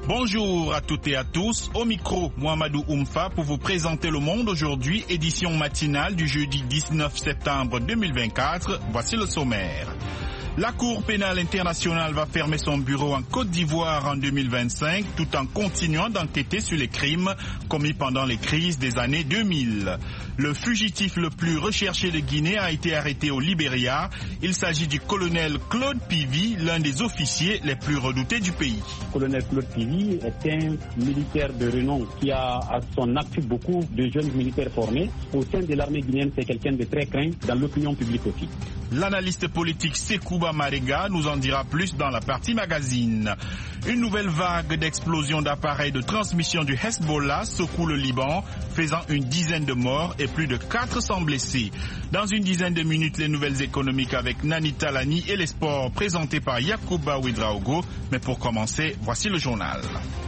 Bonjour à toutes et à tous, au micro Mohamedou Oumfa pour vous présenter Le Monde aujourd'hui, édition matinale du jeudi 19 septembre 2024. Voici le sommaire. La Cour pénale internationale va fermer son bureau en Côte d'Ivoire en 2025 tout en continuant d'enquêter sur les crimes commis pendant les crises des années 2000. Le fugitif le plus recherché de Guinée a été arrêté au Libéria. Il s'agit du colonel Claude Pivy, l'un des officiers les plus redoutés du pays. Le colonel Claude Pivy est un militaire de renom qui a à son actif beaucoup de jeunes militaires formés. Au sein de l'armée guinéenne, c'est quelqu'un de très craint dans l'opinion publique aussi. L'analyste politique Sekouba Marega nous en dira plus dans la partie magazine. Une nouvelle vague d'explosions d'appareils de transmission du Hezbollah secoue le Liban, faisant une dizaine de morts et plus de 400 blessés. Dans une dizaine de minutes, les nouvelles économiques avec Nani Talani et les sports présentés par Yacouba Ouedraogo. Mais pour commencer, voici le journal.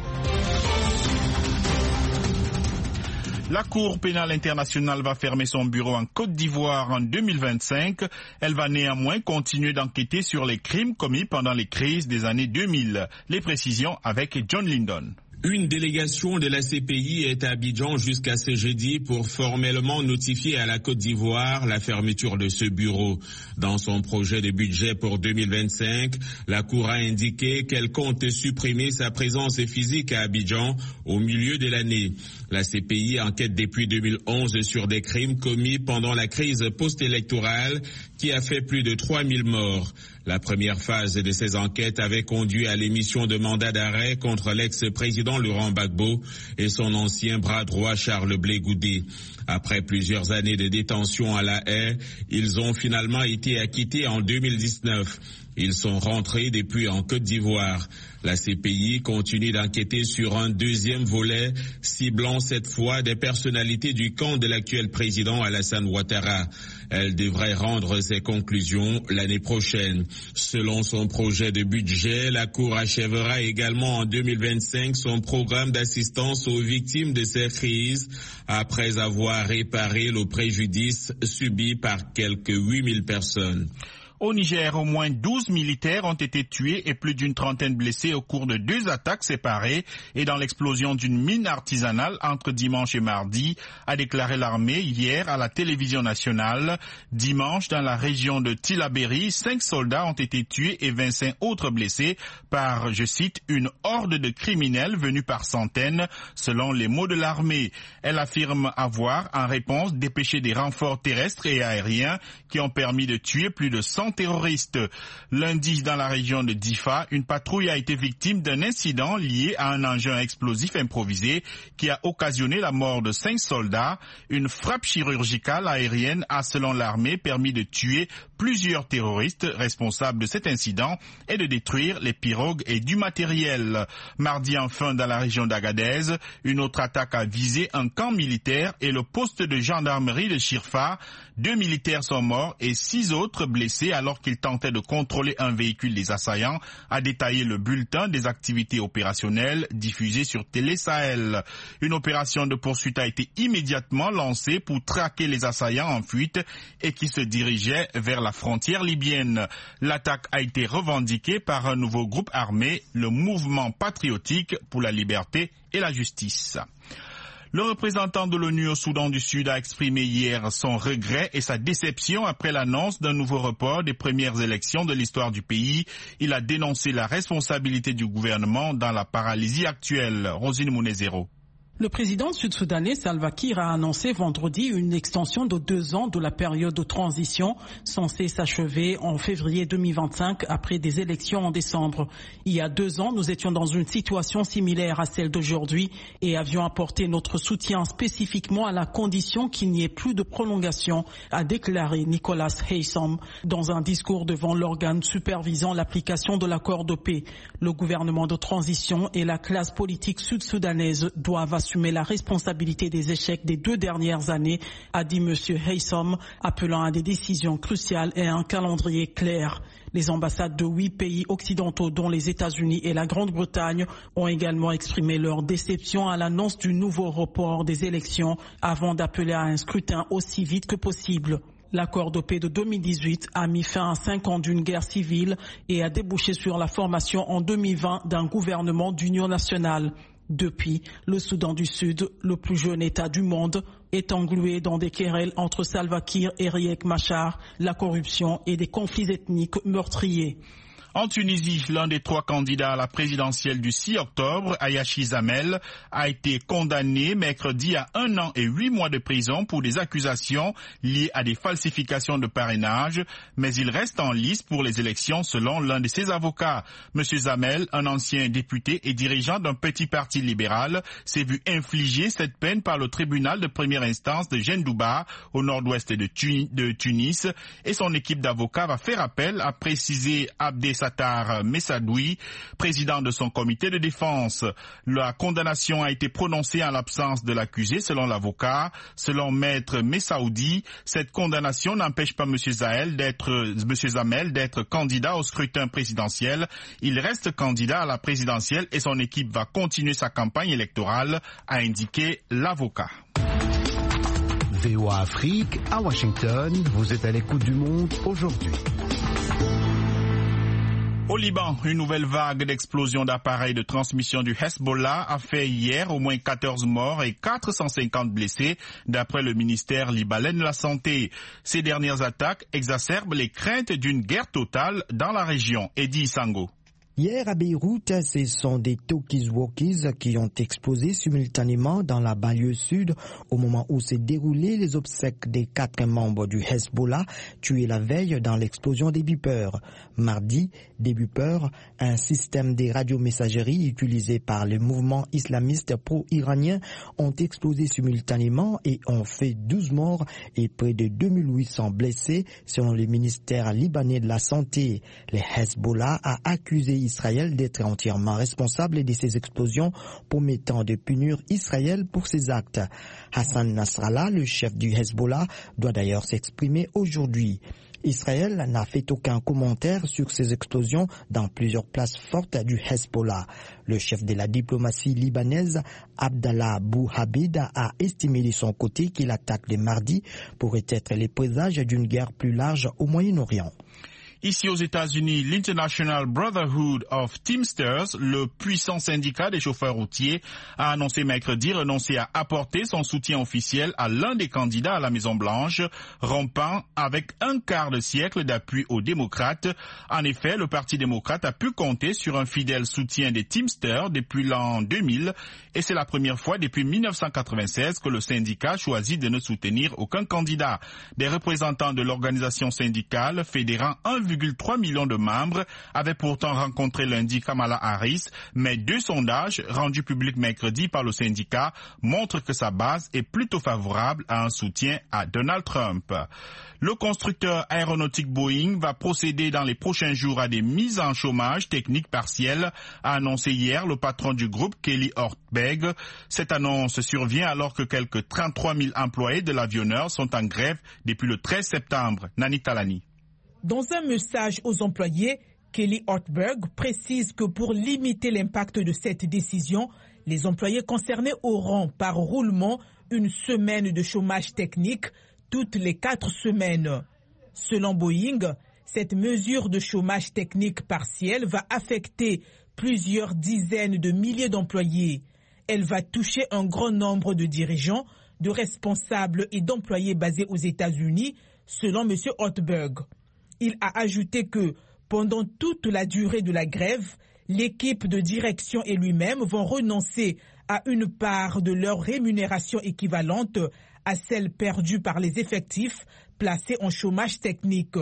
La Cour pénale internationale va fermer son bureau en Côte d'Ivoire en 2025. Elle va néanmoins continuer d'enquêter sur les crimes commis pendant les crises des années 2000. Les précisions avec John Lyndon. Une délégation de la CPI est à Abidjan jusqu'à ce jeudi pour formellement notifier à la Côte d'Ivoire la fermeture de ce bureau. Dans son projet de budget pour 2025, la Cour a indiqué qu'elle compte supprimer sa présence physique à Abidjan au milieu de l'année. La CPI enquête depuis 2011 sur des crimes commis pendant la crise post-électorale qui a fait plus de 3000 morts. La première phase de ces enquêtes avait conduit à l'émission de mandat d'arrêt contre l'ex-président Laurent Gbagbo et son ancien bras droit Charles Blé Goudé. Après plusieurs années de détention à La Haye, ils ont finalement été acquittés en 2019. Ils sont rentrés depuis en Côte d'Ivoire. La CPI continue d'enquêter sur un deuxième volet, ciblant cette fois des personnalités du camp de l'actuel président Alassane Ouattara. Elle devrait rendre ses conclusions l'année prochaine. Selon son projet de budget, la Cour achèvera également en 2025 son programme d'assistance aux victimes de ces crises, après avoir réparé le préjudice subi par quelques 8000 personnes. Au Niger, au moins 12 militaires ont été tués et plus d'une trentaine blessés au cours de 2 attaques séparées et dans l'explosion d'une mine artisanale entre dimanche et mardi, a déclaré l'armée hier à la télévision nationale. Dimanche, dans la région de Tillabéri, 5 soldats ont été tués et 25 autres blessés par, je cite, une horde de criminels venus par centaines, selon les mots de l'armée. Elle affirme avoir, en réponse, dépêché des renforts terrestres et aériens qui ont permis de tuer plus de 100 terroristes. Lundi, dans la région de Difa, une patrouille a été victime d'un incident lié à un engin explosif improvisé qui a occasionné la mort de 5 soldats. Une frappe chirurgicale aérienne a, selon l'armée, permis de tuer plusieurs terroristes responsables de cet incident et de détruire les pirogues et du matériel. Mardi, enfin, dans la région d'Agadez, une autre attaque a visé un camp militaire et le poste de gendarmerie de Chirfa. 2 militaires sont morts et 6 autres blessés alors qu'ils tentaient de contrôler un véhicule des assaillants, a détaillé le bulletin des activités opérationnelles diffusé sur Télé Sahel. Une opération de poursuite a été immédiatement lancée pour traquer les assaillants en fuite et qui se dirigeaient vers la frontière libyenne. L'attaque a été revendiquée par un nouveau groupe armé, le Mouvement patriotique pour la liberté et la justice. Le représentant de l'ONU au Soudan du Sud a exprimé hier son regret et sa déception après l'annonce d'un nouveau report des premières élections de l'histoire du pays. Il a dénoncé la responsabilité du gouvernement dans la paralysie actuelle. Rosine Mounezero. Le président sud-soudanais Salva Kiir a annoncé vendredi une extension de 2 ans de la période de transition censée s'achever en février 2025 après des élections en décembre. Il y a 2 ans, nous étions dans une situation similaire à celle d'aujourd'hui et avions apporté notre soutien spécifiquement à la condition qu'il n'y ait plus de prolongation, a déclaré Nicolas Haysom dans un discours devant l'organe supervisant l'application de l'accord de paix. Le gouvernement de transition et la classe politique sud-soudanaise doivent assumer la responsabilité des échecs des 2 dernières années, a dit M. Haysom, appelant à des décisions cruciales et à un calendrier clair. Les ambassades de 8 pays occidentaux, dont les États-Unis et la Grande-Bretagne, ont également exprimé leur déception à l'annonce du nouveau report des élections avant d'appeler à un scrutin aussi vite que possible. L'accord de paix de 2018 a mis fin à 5 ans d'une guerre civile et a débouché sur la formation en 2020 d'un gouvernement d'union nationale. Depuis, le Soudan du Sud, le plus jeune État du monde, est englué dans des querelles entre Salva Kiir et Riek Machar, la corruption et des conflits ethniques meurtriers. En Tunisie, l'un des 3 candidats à la présidentielle du 6 octobre, Ayachi Zamel, a été condamné mercredi à 1 an et 8 mois de prison pour des accusations liées à des falsifications de parrainage, mais il reste en lice pour les élections selon l'un de ses avocats. Monsieur Zamel, un ancien député et dirigeant d'un petit parti libéral, s'est vu infliger cette peine par le tribunal de première instance de Gendouba, au nord-ouest de Tunis, et son équipe d'avocats va faire appel, a précisé Abdé Sattar Messadoui, président de son comité de défense. La condamnation a été prononcée en l'absence de l'accusé, selon l'avocat. Selon Maître Messaoudi, cette condamnation n'empêche pas M. Zamel d'être candidat au scrutin présidentiel. Il reste candidat à la présidentielle et son équipe va continuer sa campagne électorale, a indiqué l'avocat. VOA Afrique, à Washington, vous êtes à l'écoute du monde aujourd'hui. Au Liban, une nouvelle vague d'explosions d'appareils de transmission du Hezbollah a fait hier au moins 14 morts et 450 blessés, d'après le ministère libanais de la Santé. Ces dernières attaques exacerbent les craintes d'une guerre totale dans la région. Eddie Sango. Hier à Beyrouth, ce sont des talkies-walkies qui ont explosé simultanément dans la banlieue sud au moment où s'est déroulé les obsèques des 4 membres du Hezbollah tués la veille dans l'explosion des beepers. Mardi, des beepers, un système de radiomessagerie utilisé par le mouvement islamiste pro-iranien, ont explosé simultanément et ont fait 12 morts et près de 2800 blessés selon le ministère libanais de la Santé. Le Hezbollah a accusé Israël d'être entièrement responsable de ces explosions, promettant de punir Israël pour ces actes. Hassan Nasrallah, le chef du Hezbollah, doit d'ailleurs s'exprimer aujourd'hui. Israël n'a fait aucun commentaire sur ces explosions dans plusieurs places fortes du Hezbollah. Le chef de la diplomatie libanaise, Abdallah Bouhabid, a estimé de son côté que l'attaque de mardi pourrait être le présage d'une guerre plus large au Moyen-Orient. Ici aux États-Unis, l'International Brotherhood of Teamsters, le puissant syndicat des chauffeurs routiers, a annoncé mercredi renoncer à apporter son soutien officiel à l'un des candidats à la Maison-Blanche, rompant avec un quart de siècle d'appui aux démocrates. En effet, le Parti démocrate a pu compter sur un fidèle soutien des Teamsters depuis l'an 2000 et c'est la première fois depuis 1996 que le syndicat choisit de ne soutenir aucun candidat. Des représentants de l'organisation syndicale fédérant 1,3 million de membres avaient pourtant rencontré lundi Kamala Harris, mais 2 sondages rendus publics mercredi par le syndicat montrent que sa base est plutôt favorable à un soutien à Donald Trump. Le constructeur aéronautique Boeing va procéder dans les prochains jours à des mises en chômage technique partielles, a annoncé hier le patron du groupe Kelly Ortberg. Cette annonce survient alors que quelques 33 000 employés de l'avionneur sont en grève depuis le 13 septembre. Nani Talani. Dans un message aux employés, Kelly Ortberg précise que pour limiter l'impact de cette décision, les employés concernés auront par roulement une semaine de chômage technique toutes les 4 semaines. Selon Boeing, cette mesure de chômage technique partiel va affecter plusieurs dizaines de milliers d'employés. Elle va toucher un grand nombre de dirigeants, de responsables et d'employés basés aux États-Unis, selon M. Ortberg. Il a ajouté que, pendant toute la durée de la grève, l'équipe de direction et lui-même vont renoncer à une part de leur rémunération équivalente à celle perdue par les effectifs placés en chômage technique.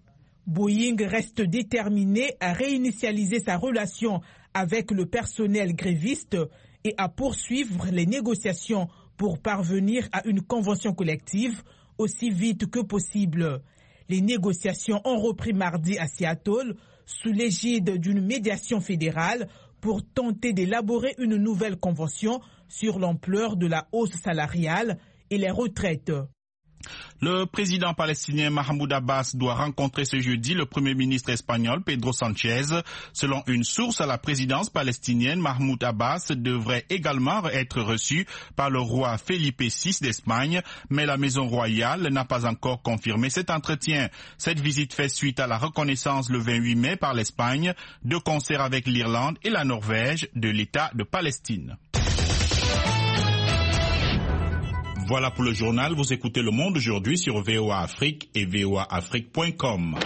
Boeing reste déterminé à réinitialiser sa relation avec le personnel gréviste et à poursuivre les négociations pour parvenir à une convention collective aussi vite que possible. Les négociations ont repris mardi à Seattle sous l'égide d'une médiation fédérale pour tenter d'élaborer une nouvelle convention sur l'ampleur de la hausse salariale et les retraites. Le président palestinien Mahmoud Abbas doit rencontrer ce jeudi le premier ministre espagnol Pedro Sánchez. Selon une source à la présidence palestinienne, Mahmoud Abbas devrait également être reçu par le roi Felipe VI d'Espagne, mais la maison royale n'a pas encore confirmé cet entretien. Cette visite fait suite à la reconnaissance le 28 mai par l'Espagne, de concert avec l'Irlande et la Norvège, de l'État de Palestine. Voilà pour le journal. Vous écoutez Le Monde aujourd'hui sur VOA Afrique et voaafrique.com.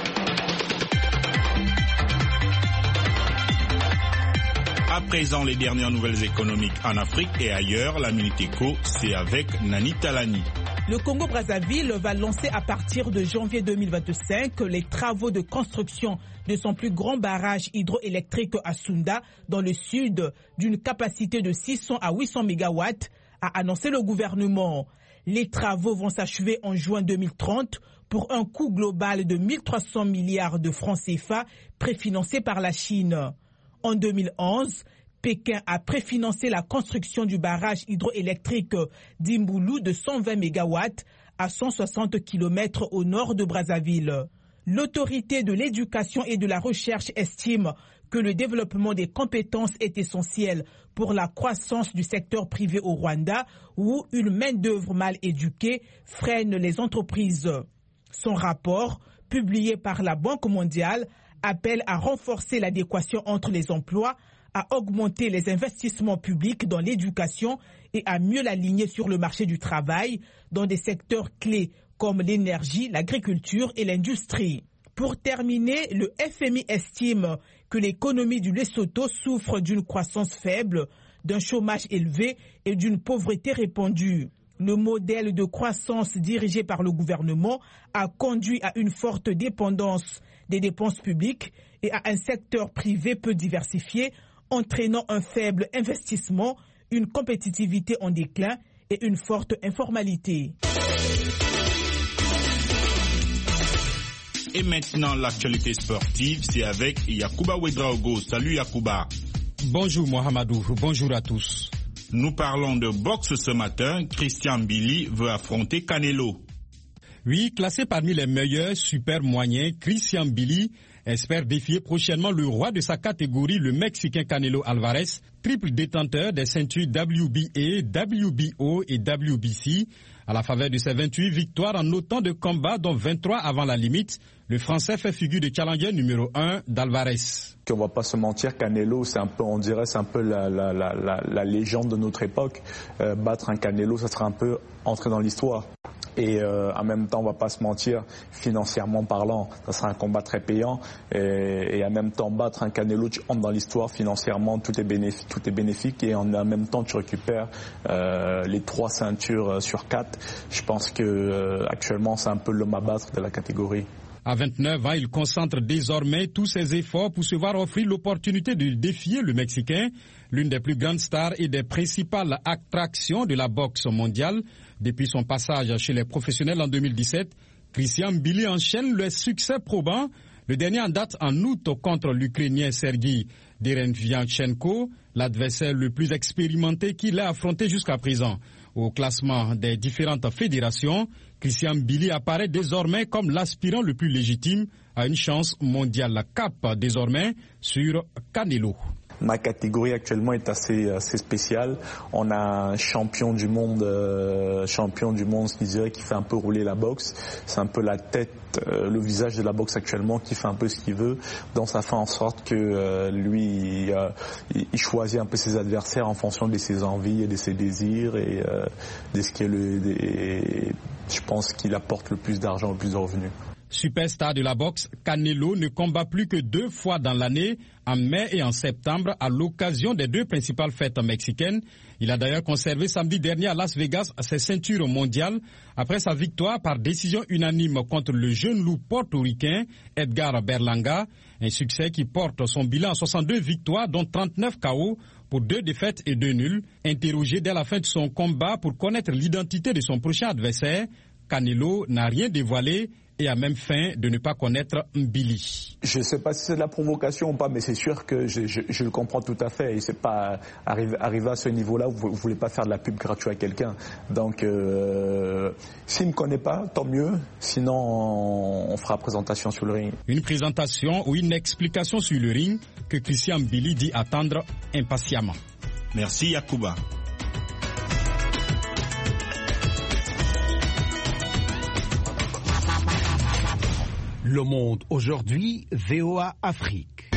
À présent, les dernières nouvelles économiques en Afrique et ailleurs. La Minute Éco, c'est avec Nani Talani. Le Congo-Brazzaville va lancer à partir de janvier 2025 les travaux de construction de son plus grand barrage hydroélectrique à Sunda, dans le sud, d'une capacité de 600 à 800 mégawatts, a annoncé le gouvernement. Les travaux vont s'achever en juin 2030 pour un coût global de 1300 milliards de francs CFA préfinancés par la Chine. En 2011, Pékin a préfinancé la construction du barrage hydroélectrique d'Imboulou de 120 mégawatts à 160 km au nord de Brazzaville. L'autorité de l'éducation et de la recherche estime que le développement des compétences est essentiel pour la croissance du secteur privé au Rwanda, où une main-d'œuvre mal éduquée freine les entreprises. Son rapport, publié par la Banque mondiale, appelle à renforcer l'adéquation entre les emplois, à augmenter les investissements publics dans l'éducation et à mieux l'aligner sur le marché du travail dans des secteurs clés comme l'énergie, l'agriculture et l'industrie. Pour terminer, le FMI estime que l'économie du Lesotho souffre d'une croissance faible, d'un chômage élevé et d'une pauvreté répandue. Le modèle de croissance dirigé par le gouvernement a conduit à une forte dépendance des dépenses publiques et à un secteur privé peu diversifié, entraînant un faible investissement, une compétitivité en déclin et une forte informalité. Et maintenant, l'actualité sportive, c'est avec Yacouba Ouedraogo. Salut Yacouba. Bonjour Mohamedou, bonjour à tous. Nous parlons de boxe ce matin. Christian Billy veut affronter Canelo. Oui, classé parmi les meilleurs super moyens, Christian Billy espère défier prochainement le roi de sa catégorie, le Mexicain Canelo Alvarez, triple détenteur des ceintures WBA, WBO et WBC. À la faveur de ses 28 victoires en autant de combats, dont 23 avant la limite, le Français fait figure de challenger numéro 1 d'Alvarez. On va pas se mentir, Canelo, c'est un peu, on dirait, c'est un peu la légende de notre époque. Battre un Canelo, ça sera un peu entrer dans l'histoire. Et en même temps, on va pas se mentir, financièrement parlant, ça sera un combat très payant. Et en même temps, battre un Canelo, tu entres dans l'histoire, financièrement, tout est bénéfique. Et en même temps, tu récupères les 3 ceintures sur 4. Je pense que actuellement, c'est un peu l'homme à battre de la catégorie. À 29 ans, il concentre désormais tous ses efforts pour se voir offrir l'opportunité de défier le Mexicain, l'une des plus grandes stars et des principales attractions de la boxe mondiale. Depuis son passage chez les professionnels en 2017, Christian Billy enchaîne les succès probants. Le dernier en date en août contre l'Ukrainien Sergei Derevianchenko, l'adversaire le plus expérimenté qu'il a affronté jusqu'à présent. Au classement des différentes fédérations, Christian Billy apparaît désormais comme l'aspirant le plus légitime à une chance mondiale. Cap désormais sur Canelo. Ma catégorie actuellement est assez spéciale. On a un champion du monde, je dirais, qui fait un peu rouler la boxe. C'est un peu la tête, le visage de la boxe actuellement, qui fait un peu ce qu'il veut. Donc ça fait en sorte que lui, il choisit un peu ses adversaires en fonction de ses envies et de ses désirs et de ce qui est je pense qu'il apporte le plus d'argent, le plus de revenus. Superstar de la boxe, Canelo ne combat plus que 2 fois dans l'année, en mai et en septembre, à l'occasion des 2 principales fêtes mexicaines. Il a d'ailleurs conservé samedi dernier à Las Vegas ses ceintures mondiales après sa victoire par décision unanime contre le jeune loup portoricain Edgar Berlanga, un succès qui porte son bilan à 62 victoires dont 39 KO pour 2 défaites et 2 nuls. Interrogé dès la fin de son combat pour connaître l'identité de son prochain adversaire, Canelo n'a rien dévoilé et a même feint de ne pas connaître Mbili. Je ne sais pas si c'est de la provocation ou pas, mais c'est sûr que je le comprends tout à fait. Et c'est pas arriver à ce niveau-là, vous ne voulez pas faire de la pub gratuite à quelqu'un. Donc, s'il ne me connaît pas, tant mieux. Sinon, on fera présentation sur le ring. Une présentation ou une explication sur le ring que Christian Mbili dit attendre impatiemment. Merci Yacouba. Le Monde aujourd'hui, VOA Afrique.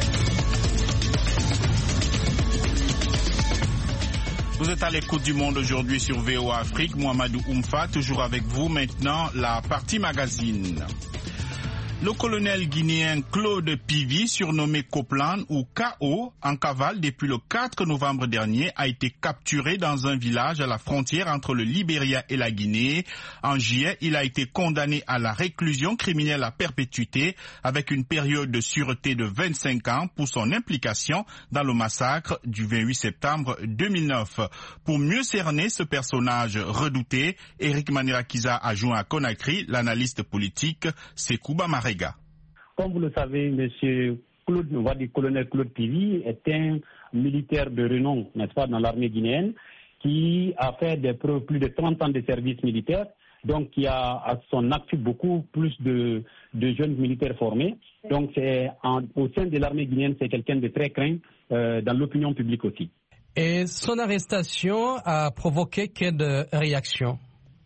Vous êtes à l'écoute du Monde aujourd'hui sur VOA Afrique. Mohamedou Oumfa, toujours avec vous. Maintenant, la partie magazine. Le colonel guinéen Claude Pivi, surnommé Copland ou KO, en cavale depuis le 4 novembre dernier, a été capturé dans un village à la frontière entre le Libéria et la Guinée. En juillet, il a été condamné à la réclusion criminelle à perpétuité avec une période de sûreté de 25 ans pour son implication dans le massacre du 28 septembre 2009. Pour mieux cerner ce personnage redouté, Eric Manirakiza a joint à Conakry l'analyste politique Sekouba Marega. Comme vous le savez, M. Claude, on va dire colonel Claude Pivi, est un militaire de renom, n'est-ce pas, dans l'armée guinéenne, qui a fait plus de 30 ans de service militaire, donc qui a à son actif beaucoup plus de jeunes militaires formés. Donc au sein de l'armée guinéenne, c'est quelqu'un de très craint dans l'opinion publique aussi. Et son arrestation a provoqué quelle réaction?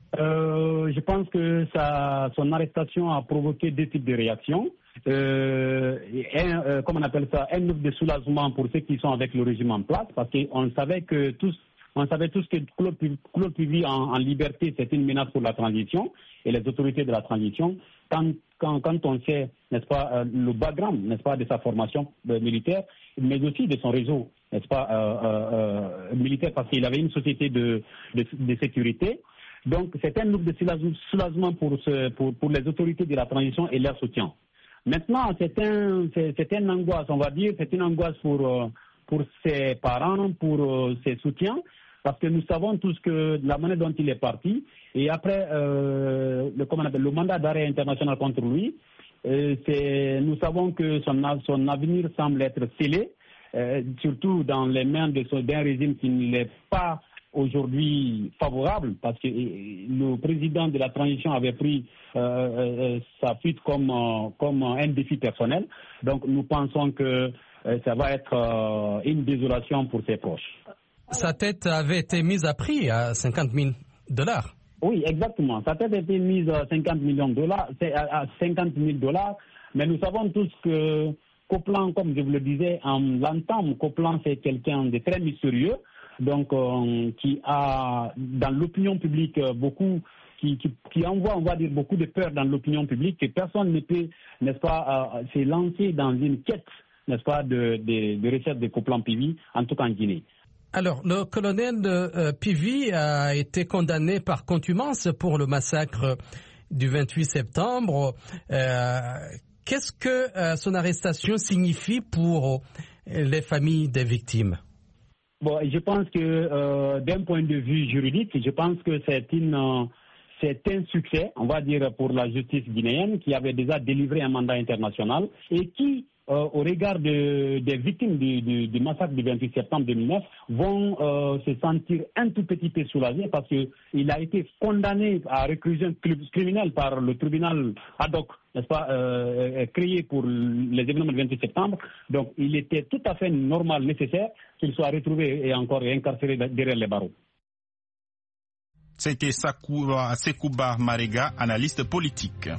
Je pense que son arrestation a provoqué deux types de réactions. Comment on appelle ça, un oeuf de soulagement pour ceux qui sont avec le régime en place, parce qu'on savait tous que Claude Pivi en liberté, c'est une menace pour la transition et les autorités de la transition. Quand on sait, n'est-ce pas, le background, n'est-ce pas, de sa formation militaire, mais aussi de son réseau, n'est-ce pas, militaire, parce qu'il avait une société de sécurité. Donc, c'est un oeuf de soulagement pour les autorités de la transition et leur soutien. Maintenant, c'est une angoisse, on va dire, c'est une angoisse pour ses parents, pour ses soutiens, parce que nous savons tous que la manière dont il est parti, et après le mandat d'arrêt international contre lui, nous savons que son avenir semble être scellé, surtout dans les mains d'un régime qui ne l'est pas aujourd'hui favorable, parce que le président de la transition avait pris sa fuite comme un défi personnel. Donc nous pensons que ça va être une désolation pour ses proches. Sa tête avait été mise à prix à $50 000. Oui, exactement. Sa tête a été mise à $50 millions, à $50 000. Mais nous savons tous que Copland, comme je vous le disais, en l'entame, Copland c'est quelqu'un de très mystérieux. Donc, qui a dans l'opinion publique beaucoup, qui envoie, on va dire, beaucoup de peur dans l'opinion publique, que personne ne peut, n'est-ce pas, se lancer dans une quête, n'est-ce pas, de recherche de Copland Pivi, en tout cas en Guinée. Alors, le colonel Pivi a été condamné par contumace pour le massacre du 28 septembre. Qu'est-ce que son arrestation signifie pour les familles des victimes? Bon, je pense que d'un point de vue juridique, je pense que c'est un succès, on va dire, pour la justice guinéenne qui avait déjà délivré un mandat international et qui, au regard des victimes du massacre du 28 septembre 2009, vont se sentir un tout petit peu soulagés parce qu'il a été condamné à réclusion criminelle par le tribunal ad hoc, n'est-ce pas, créé pour les événements du 28 septembre. Donc il était tout à fait normal, nécessaire qu'il soit retrouvé et encore incarcéré derrière les barreaux. C'était Sekouba Marega, analyste politique.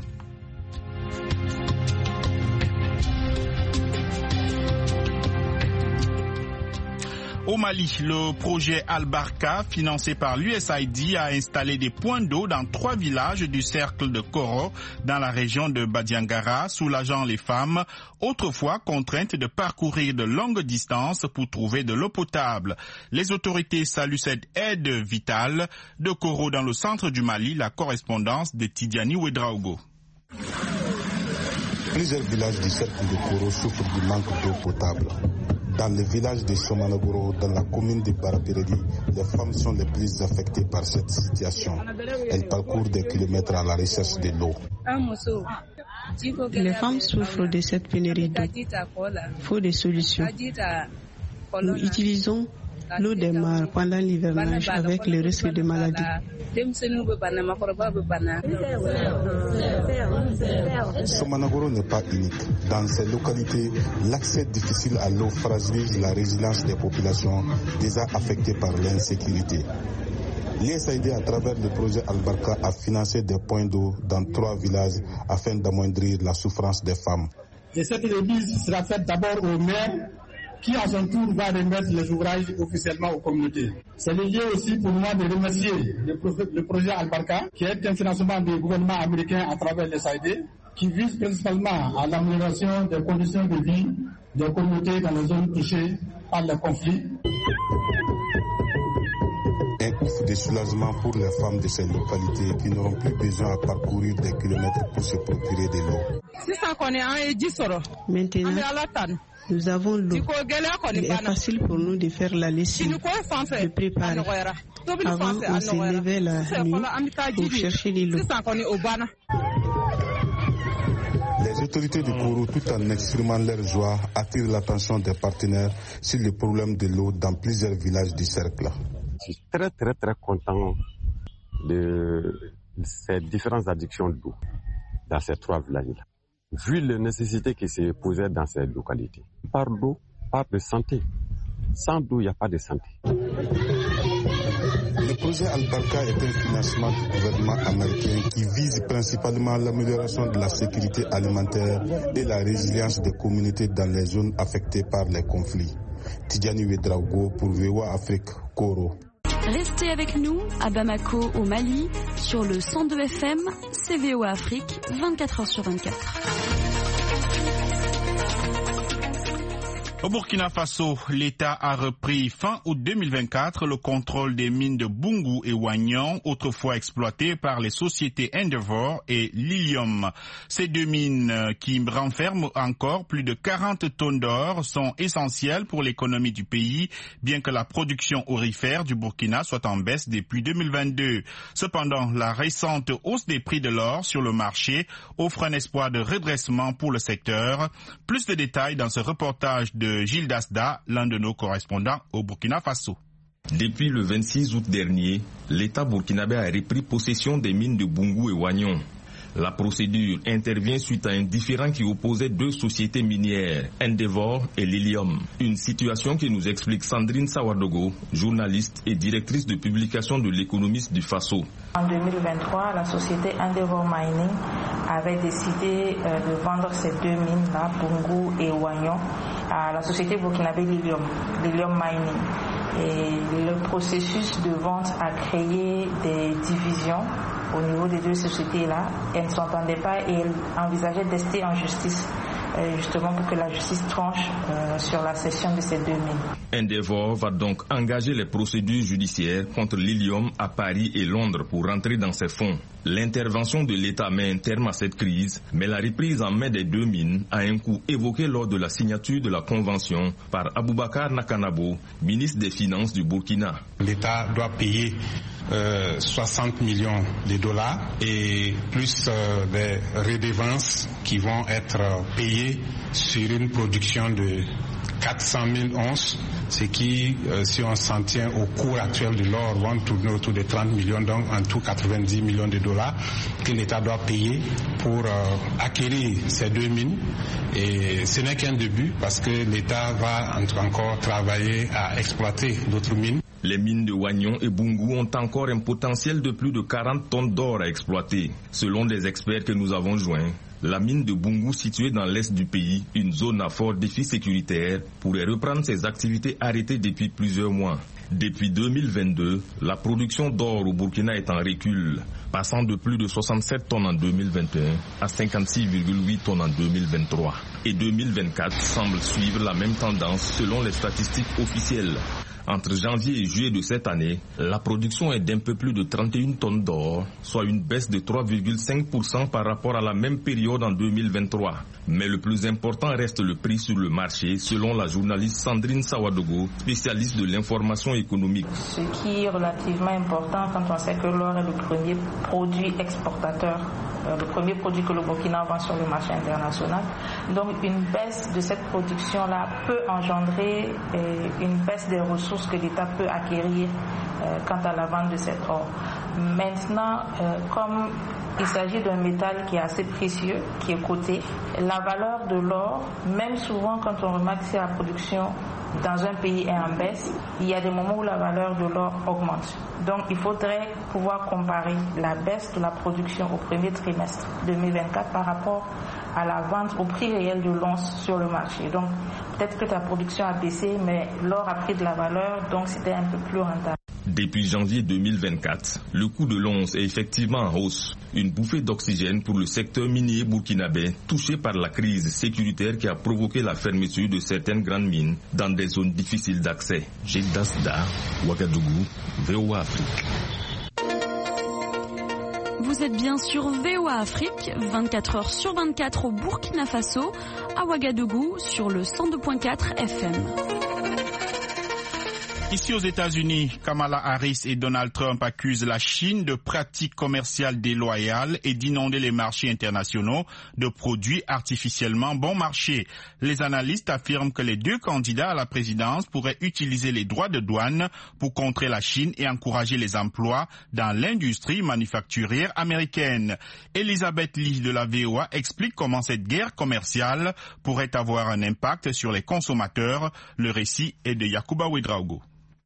Au Mali, le projet Al-Barka, financé par l'USAID, a installé des points d'eau dans 3 villages du cercle de Koro, dans la région de Badiangara, soulageant les femmes, autrefois contraintes de parcourir de longues distances pour trouver de l'eau potable. Les autorités saluent cette aide vitale. De Koro, dans le centre du Mali, la correspondance de Tidiani Ouedraogo. Plusieurs villages du cercle de Koro souffrent du manque d'eau potable. Dans le village de Somanagoro, dans la commune de Barapireli, les femmes sont les plus affectées par cette situation. Elles parcourent des kilomètres à la recherche de l'eau. Les femmes souffrent de cette pénurie d'eau. Il faut des solutions. Nous utilisons l'eau des mares pendant l'hivernage avec le risque de maladie. Somanagoro n'est pas unique. Dans ces localités, l'accès difficile à l'eau fragilise la résilience des populations déjà affectées par l'insécurité. L'USAID, à travers le projet Albarka, a financé des points d'eau dans 3 villages afin d'amoindrir la souffrance des femmes. Et cette remise sera faite d'abord au maire, qui à son tour va remettre les ouvrages officiellement aux communautés. C'est le lieu aussi pour moi de remercier le projet Albarka, qui est un financement du gouvernement américain à travers l'USAID, qui vise principalement à l'amélioration des conditions de vie des communautés dans les zones touchées par les conflits. Un ouf de soulagement pour les femmes de ces localités qui n'auront plus besoin à parcourir des kilomètres pour se procurer de l'eau. Maintenant, nous avons l'eau. Il est facile pour nous de faire la lessive, de préparer. Avant, on se levait la nuit pour chercher de l'eau. Les autorités du Kourou, tout en exprimant leur joie, attirent l'attention des partenaires sur le problème de l'eau dans plusieurs villages du cercle. Je suis très content de ces différentes addictions d'eau dans ces 3 villages-là. Vu les nécessités qui se posaient dans ces localités. Par d'eau, par de santé. Sans eau, il n'y a pas de santé. Le projet Albarka est un financement du gouvernement américain qui vise principalement l'amélioration de la sécurité alimentaire et la résilience des communautés dans les zones affectées par les conflits. Tidjani Ouedraogo pour VOA Afrique, Koro. Restez avec nous à Bamako au Mali sur le 102 FM, VOA Afrique, 24h/24. Au Burkina Faso, l'État a repris fin août 2024 le contrôle des mines de Boungou et Wagnon, autrefois exploitées par les sociétés Endeavour et Lilium. Ces 2 mines qui renferment encore plus de 40 tonnes d'or sont essentielles pour l'économie du pays, bien que la production aurifère du Burkina soit en baisse depuis 2022. Cependant, la récente hausse des prix de l'or sur le marché offre un espoir de redressement pour le secteur. Plus de détails dans ce reportage de Gilles Dasda, l'un de nos correspondants au Burkina Faso. Depuis le 26 août dernier, l'État burkinabé a repris possession des mines de Boungou et Wagnon. La procédure intervient suite à un différend qui opposait 2 sociétés minières, Endeavour et Lilium. Une situation que nous explique Sandrine Sawadogo, journaliste et directrice de publication de l'Économiste du Faso. En 2023, la société Endeavour Mining avait décidé de vendre ces 2 mines-là, Boungou et Wagnon, à la société burkinabé Lilium Mining. Et le processus de vente a créé des divisions au niveau des 2 sociétés-là. Elles ne s'entendaient pas et elles envisageaient d'ester en justice, justement pour que la justice tranche sur la cession de ces 2 mines. Endeavour va donc engager les procédures judiciaires contre Lilium à Paris et Londres pour rentrer dans ses fonds. L'intervention de l'État met un terme à cette crise, mais la reprise en main des 2 mines a un coût évoqué lors de la signature de la convention par Aboubakar Nakanabo, ministre des Finances du Burkina. L'État doit payer 60 millions de dollars et plus des redevances qui vont être payées sur une production de 400 000 onces, ce qui, si on s'en tient au cours actuel de l'or, vont tourner autour de 30 millions, donc en tout 90 millions de dollars que l'État doit payer pour acquérir ces 2 mines. Et ce n'est qu'un début parce que l'État va encore travailler à exploiter d'autres mines. Les mines de Wagnon et Boungou ont encore un potentiel de plus de 40 tonnes d'or à exploiter. Selon des experts que nous avons joints, la mine de Boungou, située dans l'est du pays, une zone à fort défi sécuritaire, pourrait reprendre ses activités arrêtées depuis plusieurs mois. Depuis 2022, la production d'or au Burkina est en recul, passant de plus de 67 tonnes en 2021 à 56,8 tonnes en 2023. Et 2024 semble suivre la même tendance selon les statistiques officielles. Entre janvier et juillet de cette année, la production est d'un peu plus de 31 tonnes d'or, soit une baisse de 3,5% par rapport à la même période en 2023. Mais le plus important reste le prix sur le marché, selon la journaliste Sandrine Sawadogo, spécialiste de l'information économique. Ce qui est relativement important quand on sait que l'or est le premier produit exportateur, le premier produit que le Burkina vend sur le marché international. Donc une baisse de cette production-là peut engendrer une baisse des ressources que l'État peut acquérir quant à la vente de cet or. Maintenant, comme il s'agit d'un métal qui est assez précieux, qui est coté, la valeur de l'or, même souvent quand on remarque que la production dans un pays est en baisse, il y a des moments où la valeur de l'or augmente. Donc il faudrait pouvoir comparer la baisse de la production au premier trimestre 2024 par rapport à la vente au prix réel de l'once sur le marché. Donc peut-être que ta production a baissé, mais l'or a pris de la valeur, donc c'était un peu plus rentable. Depuis janvier 2024, le coût de l'once est effectivement en hausse. Une bouffée d'oxygène pour le secteur minier burkinabé touché par la crise sécuritaire qui a provoqué la fermeture de certaines grandes mines dans des zones difficiles d'accès. Jeddah, Ouagadougou, VOA Afrique. Vous êtes bien sur VOA Afrique, 24 heures sur 24 au Burkina Faso, à Ouagadougou sur le 102.4 FM. Ici aux États-Unis, Kamala Harris et Donald Trump accusent la Chine de pratiques commerciales déloyales et d'inonder les marchés internationaux de produits artificiellement bon marché. Les analystes affirment que les deux candidats à la présidence pourraient utiliser les droits de douane pour contrer la Chine et encourager les emplois dans l'industrie manufacturière américaine. Elisabeth Lee de la VOA explique comment cette guerre commerciale pourrait avoir un impact sur les consommateurs. Le récit est de Yacouba Ouedraogo.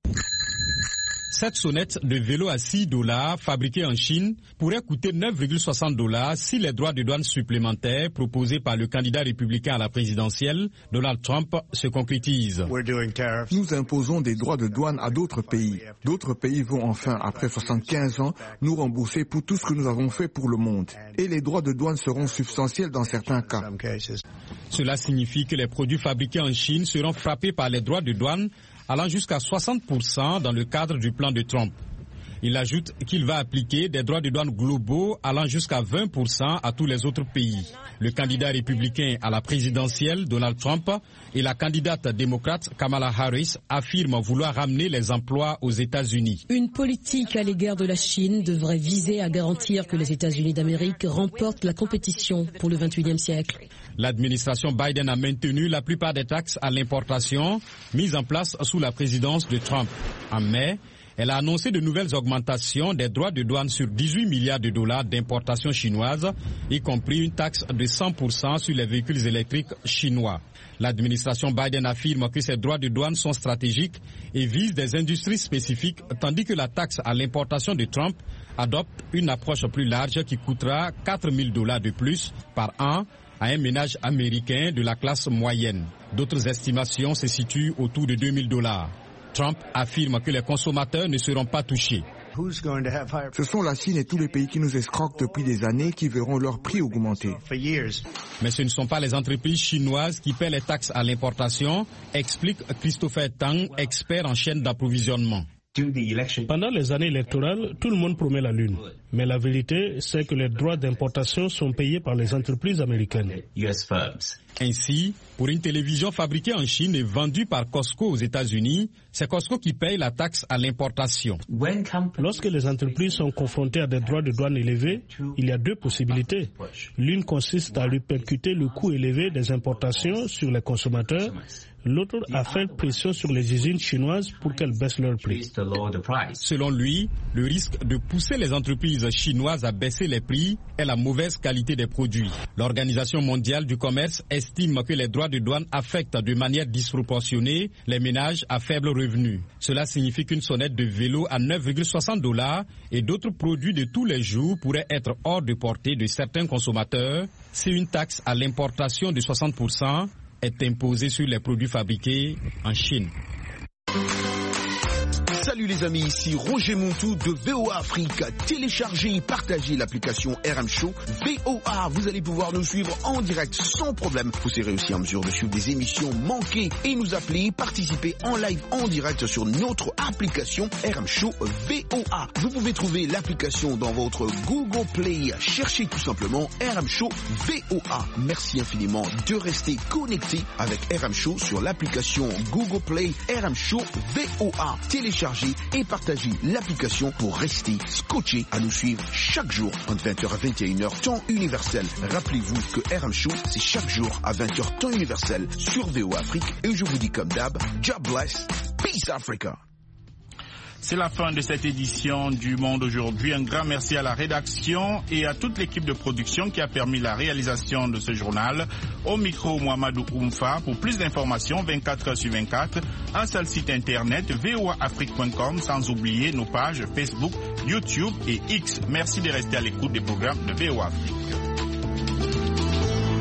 Cette sonnette de vélo à $6 fabriquée en Chine pourrait coûter $9,60 si les droits de douane supplémentaires proposés par le candidat républicain à la présidentielle, Donald Trump, se concrétisent. Nous imposons des droits de douane à d'autres pays. D'autres pays vont enfin, après 75 ans, nous rembourser pour tout ce que nous avons fait pour le monde. Et les droits de douane seront substantiels dans certains cas. Cela signifie que les produits fabriqués en Chine seront frappés par les droits de douane allant jusqu'à 60% dans le cadre du plan de Trump. Il ajoute qu'il va appliquer des droits de douane globaux allant jusqu'à 20% à tous les autres pays. Le candidat républicain à la présidentielle, Donald Trump, et la candidate démocrate, Kamala Harris, affirment vouloir ramener les emplois aux États-Unis. Une politique à l'égard de la Chine devrait viser à garantir que les États-Unis d'Amérique remportent la compétition pour le 21e siècle. L'administration Biden a maintenu la plupart des taxes à l'importation mises en place sous la présidence de Trump. En mai, elle a annoncé de nouvelles augmentations des droits de douane sur $18 milliards d'importations chinoises, y compris une taxe de 100% sur les véhicules électriques chinois. L'administration Biden affirme que ces droits de douane sont stratégiques et visent des industries spécifiques, tandis que la taxe à l'importation de Trump adopte une approche plus large qui coûtera $4,000 de plus par an à un ménage américain de la classe moyenne. D'autres estimations se situent autour de $2,000. Trump affirme que les consommateurs ne seront pas touchés. Ce sont la Chine et tous les pays qui nous escroquent depuis des années qui verront leur prix augmenter. Mais ce ne sont pas les entreprises chinoises qui paient les taxes à l'importation, explique Christopher Tang, expert en chaîne d'approvisionnement. Pendant les années électorales, tout le monde promet la lune. Mais la vérité, c'est que les droits d'importation sont payés par les entreprises américaines. Ainsi, pour une télévision fabriquée en Chine et vendue par Costco aux États-Unis, c'est Costco qui paye la taxe à l'importation. Lorsque les entreprises sont confrontées à des droits de douane élevés, il y a deux possibilités. L'une consiste à répercuter le coût élevé des importations sur les consommateurs. L'autre a fait pression sur les usines chinoises pour qu'elles baissent leur prix. Selon lui, le risque de pousser les entreprises chinoises à baisser les prix est la mauvaise qualité des produits. L'Organisation mondiale du commerce estime que les droits de douane affectent de manière disproportionnée les ménages à faible revenu. Cela signifie qu'une sonnette de vélo à $9,60 et d'autres produits de tous les jours pourraient être hors de portée de certains consommateurs si une taxe à l'importation de 60% est imposée sur les produits fabriqués en Chine. Salut les amis, ici Roger Montou de VOA Afrique. Téléchargez et partagez l'application RM Show VOA. Vous allez pouvoir nous suivre en direct sans problème. Vous serez aussi en mesure de suivre des émissions manquées et nous appeler, participer en live en direct sur notre application RM Show VOA. Vous pouvez trouver l'application dans votre Google Play. Cherchez tout simplement RM Show VOA. Merci infiniment de rester connecté avec RM Show sur l'application Google Play RM Show VOA. Téléchargez et partagez l'application pour rester scotché à nous suivre chaque jour entre 20h à 21h temps universel. Rappelez-vous que RM Show c'est chaque jour à 20h temps universel sur VOA Afrique et je vous dis comme d'hab, God bless, peace Africa. C'est la fin de cette édition du Monde aujourd'hui. Un grand merci à la rédaction et à toute l'équipe de production qui a permis la réalisation de ce journal. Au micro, Mohamedou Oumfa. Pour plus d'informations, 24h/24, un seul site internet, voaafrique.com, sans oublier nos pages Facebook, YouTube et X. Merci de rester à l'écoute des programmes de VOA Afrique.